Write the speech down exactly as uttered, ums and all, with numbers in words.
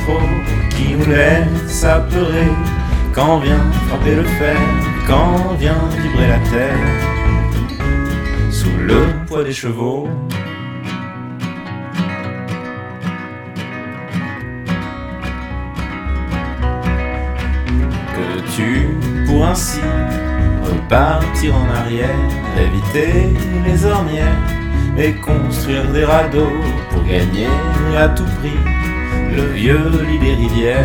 trop, qui nous laisse apeurer quand vient frapper le fer, quand vient vibrer la terre sous le poids des chevaux. Que veux-tu pour ainsi repartir en arrière, éviter les ornières et construire des radeaux pour gagner à tout prix le vieux lit des rivières